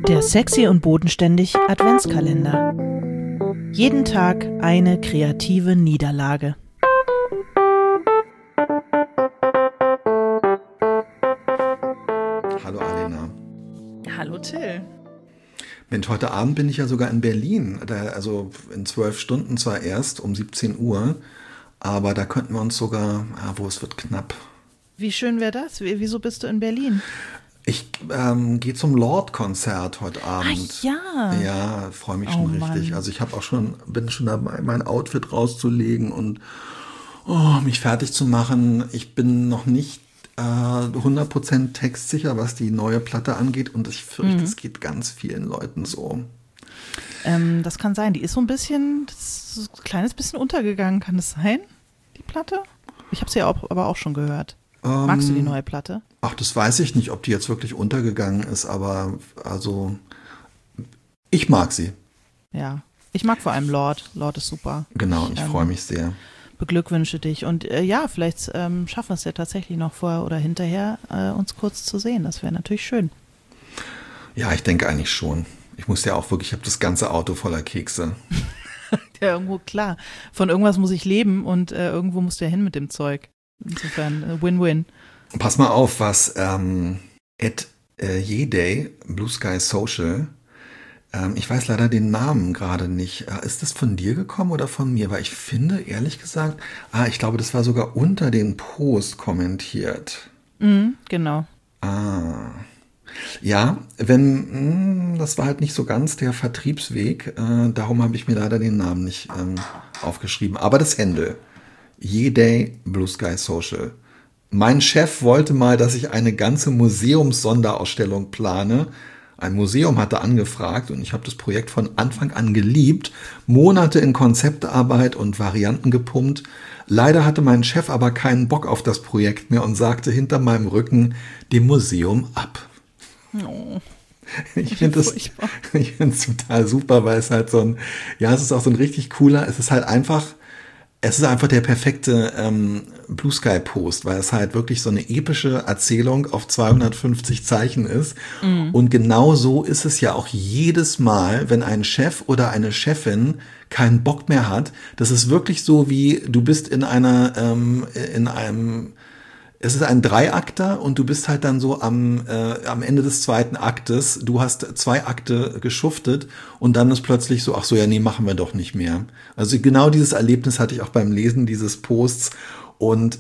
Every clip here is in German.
Der Sexy und Bodenständig Adventskalender. Jeden Tag eine kreative Niederlage. Hallo Alena. Hallo Till. Mensch, heute Abend bin ich ja sogar in Berlin. Also in 12 Stunden zwar erst um 17 Uhr, aber da könnten wir uns sogar, es wird knapp. Wie schön wäre das? Wieso bist du in Berlin? Ich gehe zum Lord-Konzert heute Abend. Ach ja. Ja, freue mich schon richtig. Mann. Also ich bin schon dabei, mein Outfit rauszulegen und mich fertig zu machen. Ich bin noch nicht 100% textsicher, was die neue Platte angeht, und ich fürchte, es geht ganz vielen Leuten so. Das kann sein. Die ist so ein kleines bisschen untergegangen. Kann das sein, die Platte? Ich habe sie ja aber auch schon gehört. Magst du die neue Platte? Ach, das weiß ich nicht, ob die jetzt wirklich untergegangen ist, aber also ich mag sie. Ja, ich mag vor allem Lord. Lord ist super. Genau, ich freue mich sehr. Beglückwünsche dich. Und vielleicht schaffen wir es ja tatsächlich noch vorher oder hinterher, uns kurz zu sehen. Das wäre natürlich schön. Ja, ich denke eigentlich schon. Ich muss ja auch wirklich, ich habe das ganze Auto voller Kekse. Ja, irgendwo klar. Von irgendwas muss ich leben und irgendwo musst du ja hin mit dem Zeug. Insofern Win-Win. Pass mal auf, was @yeday, Blue Sky Social, ich weiß leider den Namen gerade nicht. Ist das von dir gekommen oder von mir? Weil ich finde, ehrlich gesagt, ich glaube, das war sogar unter den Post kommentiert. Genau. Ja, das war halt nicht so ganz der Vertriebsweg. Darum habe ich mir leider den Namen nicht aufgeschrieben. Aber das Handle. Yeday, Blue Sky Social. Mein Chef wollte mal, dass ich eine ganze Museums-Sonderausstellung plane. Ein Museum hatte angefragt und ich habe das Projekt von Anfang an geliebt, Monate in Konzeptarbeit und Varianten gepumpt. Leider hatte mein Chef aber keinen Bock auf das Projekt mehr und sagte hinter meinem Rücken dem Museum ab. Oh, ich finde es total super, weil es halt es ist auch so ein richtig cooler, es ist einfach der perfekte Blue Sky Post, weil es halt wirklich so eine epische Erzählung auf 250 Zeichen ist. Und genau so ist es ja auch jedes Mal, wenn ein Chef oder eine Chefin keinen Bock mehr hat. Das ist wirklich so, wie du bist es ist ein Dreiakter und du bist halt dann so am Ende des zweiten Aktes, du hast 2 Akte geschuftet und dann ist plötzlich so, machen wir doch nicht mehr. Also genau dieses Erlebnis hatte ich auch beim Lesen dieses Posts und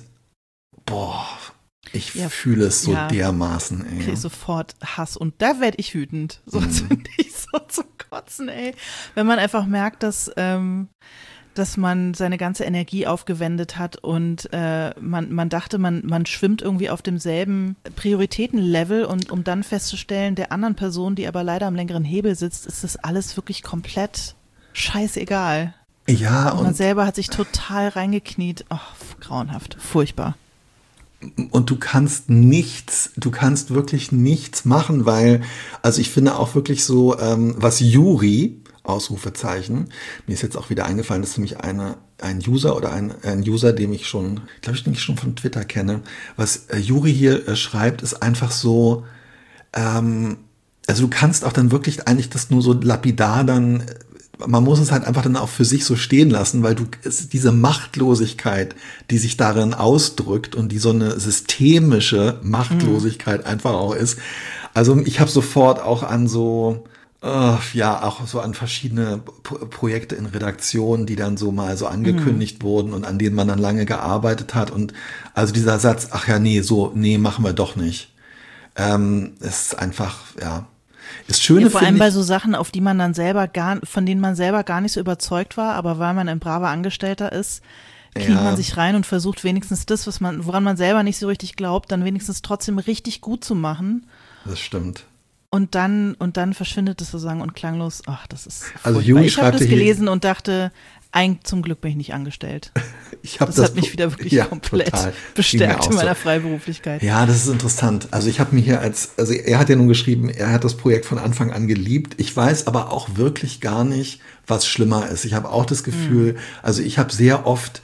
ich fühle es so dermaßen, ey. Okay, sofort Hass und da werde ich wütend. So finde ich so zum Kotzen, ey. Wenn man einfach merkt, dass man seine ganze Energie aufgewendet hat und man dachte, man schwimmt irgendwie auf demselben Prioritätenlevel, und um dann festzustellen, der anderen Person, die aber leider am längeren Hebel sitzt, ist das alles wirklich komplett scheißegal. Ja, und man selber hat sich total reingekniet. Ach, grauenhaft, furchtbar. Und du kannst wirklich nichts machen, weil, also ich finde auch wirklich so, was Juri, Ausrufezeichen. Mir ist jetzt auch wieder eingefallen, das ist nämlich ein User oder ein User, den ich schon von Twitter kenne. Was Juri hier schreibt, ist einfach so, also du kannst auch dann wirklich eigentlich das nur so lapidar dann, man muss es halt einfach dann auch für sich so stehen lassen, weil diese Machtlosigkeit, die sich darin ausdrückt und die so eine systemische Machtlosigkeit einfach auch ist. Also ich habe sofort auch an auch so an verschiedene Projekte in Redaktionen, die dann so mal so angekündigt wurden und an denen man dann lange gearbeitet hat. Und also dieser Satz, machen wir doch nicht. Ist einfach, ist schön. Vor allem bei so Sachen, auf die man dann von denen man selber gar nicht so überzeugt war, aber weil man ein braver Angestellter ist, kniet man sich rein und versucht wenigstens das, woran man selber nicht so richtig glaubt, dann wenigstens trotzdem richtig gut zu machen. Das stimmt. Und dann verschwindet es sozusagen und klanglos. Ach, das ist also ich habe das gelesen und dachte, zum Glück bin ich nicht angestellt. Das hat mich wieder wirklich komplett bestärkt in meiner Freiberuflichkeit. Ja, das ist interessant. Also ich habe mir hier er hat ja nun geschrieben, er hat das Projekt von Anfang an geliebt. Ich weiß aber auch wirklich gar nicht, was schlimmer ist. Ich habe auch das Gefühl, also ich habe sehr oft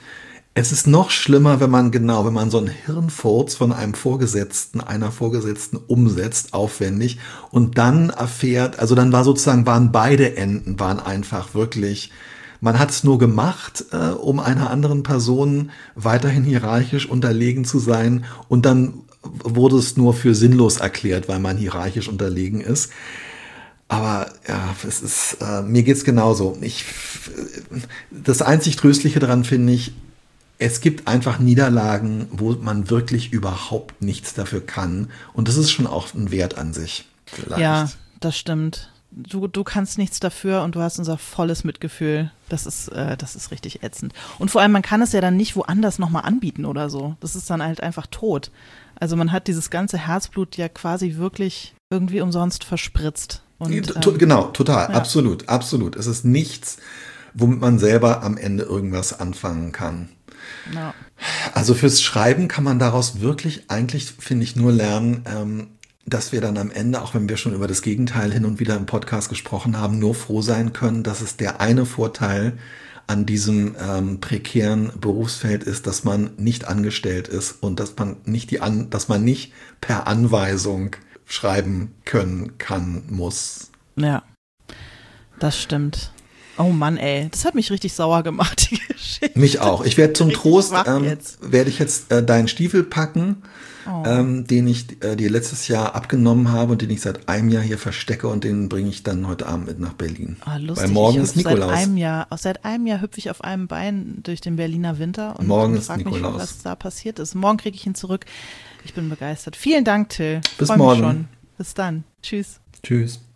Es ist noch schlimmer, wenn man so einen Hirnfurz von einer Vorgesetzten umsetzt, aufwendig, und dann erfährt, also dann waren beide Enden, waren einfach wirklich, man hat es nur gemacht, um einer anderen Person weiterhin hierarchisch unterlegen zu sein, und dann wurde es nur für sinnlos erklärt, weil man hierarchisch unterlegen ist. Aber ja, mir geht's genauso. Das einzig Tröstliche daran finde ich, es gibt einfach Niederlagen, wo man wirklich überhaupt nichts dafür kann. Und das ist schon auch ein Wert an sich. Vielleicht. Ja, das stimmt. Du kannst nichts dafür und du hast unser volles Mitgefühl. Das ist richtig ätzend. Und vor allem, man kann es ja dann nicht woanders nochmal anbieten oder so. Das ist dann halt einfach tot. Also man hat dieses ganze Herzblut ja quasi wirklich irgendwie umsonst verspritzt. Und, genau, total, ja. absolut. Es ist nichts, womit man selber am Ende irgendwas anfangen kann. Ja. Also fürs Schreiben kann man daraus wirklich eigentlich, finde ich, nur lernen, dass wir dann am Ende, auch wenn wir schon über das Gegenteil hin und wieder im Podcast gesprochen haben, nur froh sein können, dass es der eine Vorteil an diesem prekären Berufsfeld ist, dass man nicht angestellt ist und dass man nicht per Anweisung schreiben können kann, muss. Ja, das stimmt. Oh Mann, ey, das hat mich richtig sauer gemacht, die Geschichte. Mich auch. Ich werde zum Richtig Trost, werde ich jetzt deinen Stiefel packen, den ich dir letztes Jahr abgenommen habe und den ich seit einem Jahr hier verstecke, und den bringe ich dann heute Abend mit nach Berlin. Lustig. Weil morgen ist Nikolaus. Seit einem Jahr hüpfe ich auf einem Bein durch den Berliner Winter und morgen ist frage mich, Nikolaus. was da passiert ist. Morgen kriege ich ihn zurück. Ich bin begeistert. Vielen Dank, Till. Bis Freu morgen. mich schon. Bis dann. Tschüss. Tschüss.